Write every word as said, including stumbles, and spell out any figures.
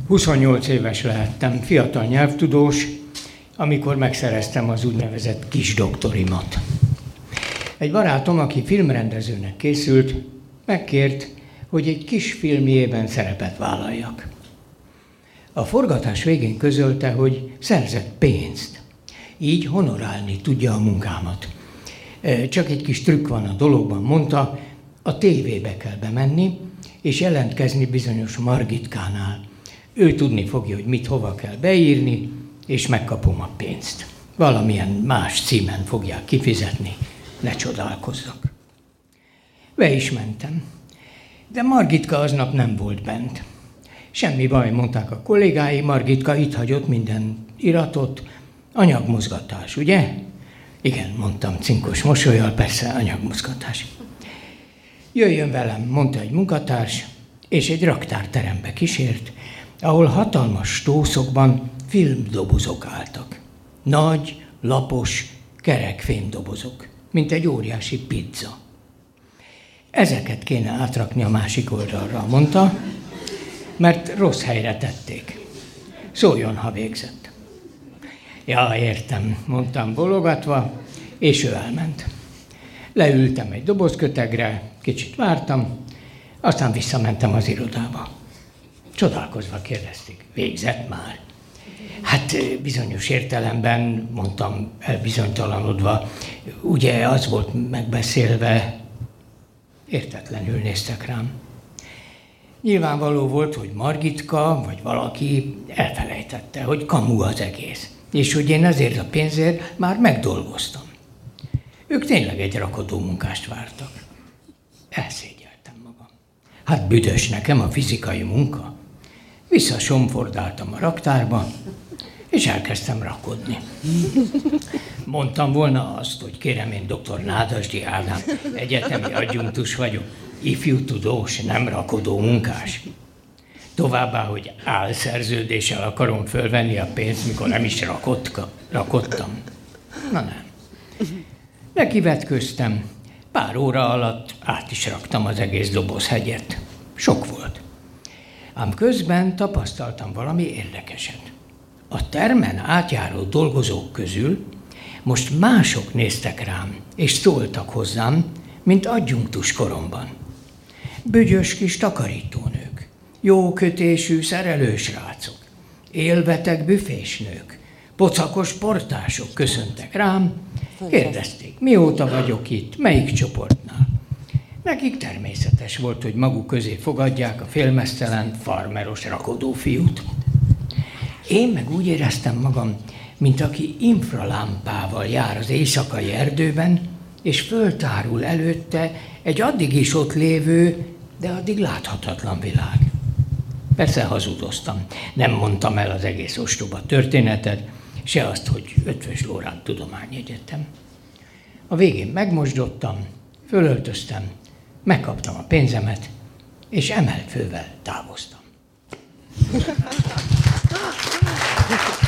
huszonnyolc éves lehettem, fiatal nyelvtudós, amikor megszereztem az úgynevezett kis doktorimat. Egy barátom, aki filmrendezőnek készült, megkért, hogy egy kis filmjében szerepet vállaljak. A forgatás végén közölte, hogy szerzett pénzt, így honorálni tudja a munkámat. Csak egy kis trükk van a dologban, mondta, a tévébe kell bemenni, és jelentkezni bizonyos Margitkánál. Ő tudni fogja, hogy mit hova kell beírni, és megkapom a pénzt. Valamilyen más címen fogják kifizetni, ne csodálkozzak. Be is mentem, de Margitka aznap nem volt bent. Semmi baj, mondták a kollégái, Margitka itt hagyott minden iratot, anyagmozgatás, ugye? Igen, mondtam cinkos mosollyal, persze anyagmozgatás. Jöjjön velem, mondta egy munkatárs, és egy raktárterembe kísért, ahol hatalmas stószokban filmdobozok álltak. Nagy, lapos, kerek fémdobozok, mint egy óriási pizza. Ezeket kéne átrakni a másik oldalra, mondta, mert rossz helyre tették. Szóljon, ha végzett. Ja, értem, mondtam bologatva, és ő elment. Leültem egy dobozkötegre, kicsit vártam, aztán visszamentem az irodába. Csodálkozva kérdezték, végzett már? Hát bizonyos értelemben, mondtam elbizonytalanodva, ugye az volt megbeszélve, értetlenül néztek rám. Nyilvánvaló volt, hogy Margitka, vagy valaki elfelejtette, hogy kamu az egész, és hogy én ezért a pénzért már megdolgoztam. Ők tényleg egy rakodó munkást vártak. Elszégyeltem magam. Hát büdös nekem a fizikai munka. Visszasomfordáltam a raktárba, és elkezdtem rakodni. Mondtam volna azt, hogy kérem, én doktor Nádasdy Ádám, egyetemi adjunktus vagyok, ifjú tudós, nem rakodó munkás. Továbbá, hogy álszerződéssel akarom fölvenni a pénzt, mikor nem is rakotka, rakottam. Na nem. Nekivetköztem. Pár óra alatt át is raktam az egész dobozhegyet. Sok volt. Ám közben tapasztaltam valami érdekeset. A termen átjáró dolgozók közül most mások néztek rám, és szóltak hozzám, mint adjunktus koromban. Bügyös kis takarítónők, jó kötésű szerelősrácok, élbeteg büfésnők, pocakos portások köszöntek rám, kérdezték, mióta vagyok itt, melyik csoportnál. Nekik természetes volt, hogy maguk közé fogadják a félmeztelen, farmeros rakodó fiút. Én meg úgy éreztem magam, mint aki infralámpával jár az éjszakai erdőben, és föltárul előtte egy addig is ott lévő, de addig láthatatlan világ. Persze hazudoztam, nem mondtam el az egész ostoba történetet, se azt, hogy Ötvös Loránd Tudományegyetem. A végén megmosdottam, fölöltöztem, megkaptam a pénzemet, és emelt fővel távoztam.